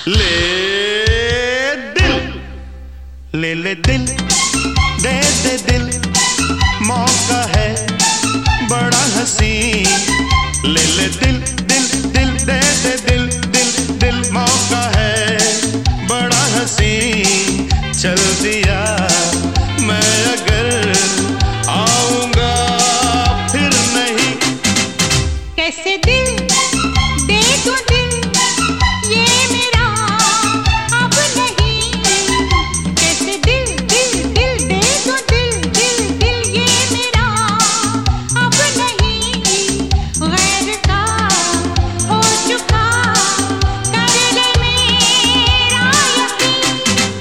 ले दिल, ले ले दिल, दे दे दिल, मौका है बड़ा हसीन। ले ले दिल, दिल, दिल, दे दे दिल, दिल, दिल, मौका है बड़ा हसीन। चल दिया मैं अगर आऊंगा फिर नहीं। कैसे दिल दे दूं दिल, ये मेरा अब नहीं। कैसे दिल दिल दिल दे दूं दिल, दिल दिल, ये मेरा अब नहीं। गैर का हो चुका कर ले मेरा यकीन।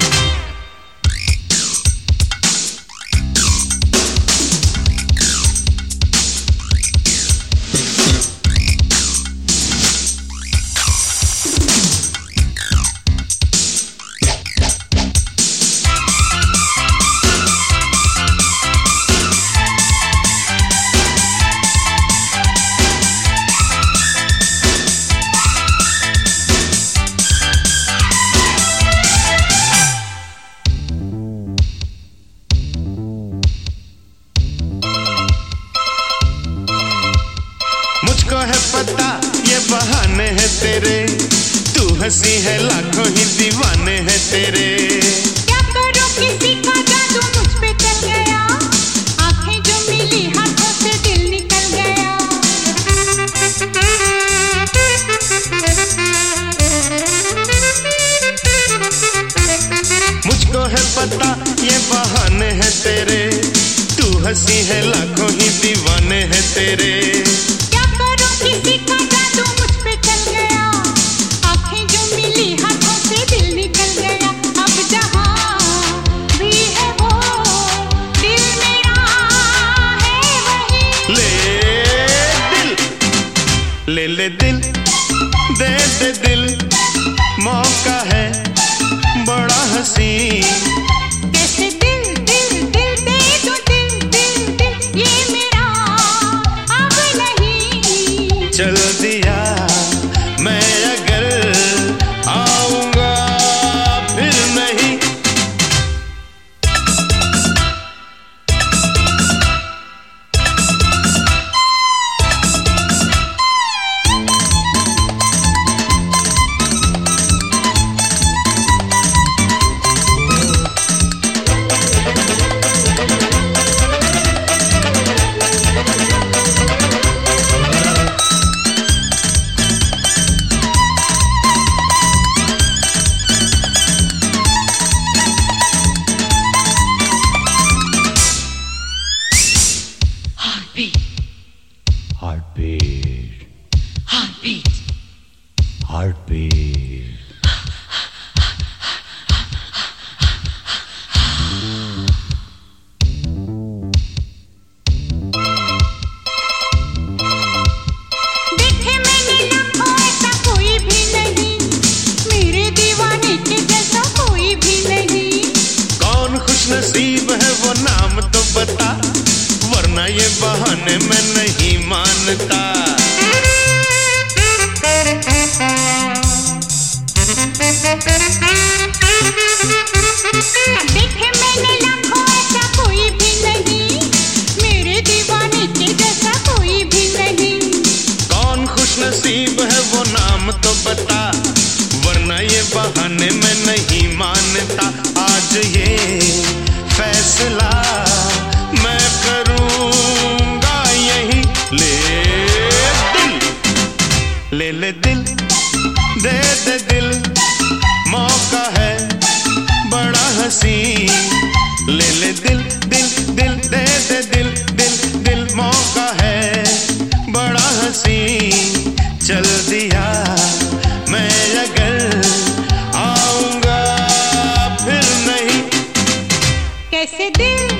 मुझको है पता ये बहाने हैं तेरे, तू हंसी है लाखों ही दीवाने हैं तेरे। क्या करूं किसी का जादू मुझ पे चल गया, आंखें जो मिली हाथों से दिल निकल गया। मुझको है पता ये बहाने हैं तेरे, तू हंसी है लाखों ही दीवाने हैं तेरे। किसी का जादू मुझ पे चल गया, आंखें जो मिली हाथों से दिल निकल गया। अब जहां भी है वो दिल मेरा है वही। ले दिल, ले ले दिल, दे दे दिल, मौका है बड़ा हसीन। कैसे दिल दिल दिल दे दूं दिल, दिल दिल, ये मेरा अब नहीं। चल दिया मैं अगर आऊंगा फिर नहीं। Heartbeat, Heartbeat, heartbeat, heartbeat. देखे मैंने लाखों ऐसा कोई भी नहीं, मेरे दीवाने के जैसा कोई भी नहीं। कौन खुशनसीब है वो नाम तो बता, वरना ये बहाने मैं नहीं मानता। देखे मैंने लाखों ऐसा कोई भी नहीं, मेरे दीवाने के जैसा कोई भी नहीं। कौन खुशनसीब है वो नाम तो बता, वरना ये बहाने मैं नहीं मानता। आज ये फैसला मैं करूंगा यही। ले दिल, ले ले दिल, दे दे दिल, मौका है बड़ा हसीन। ले ले दिल, दिल, दिल, दे दे दिल, दिल, दिल, मौका है बड़ा हसीन। चल दिया मैं अगर आऊंगा फिर नहीं। कैसे दिल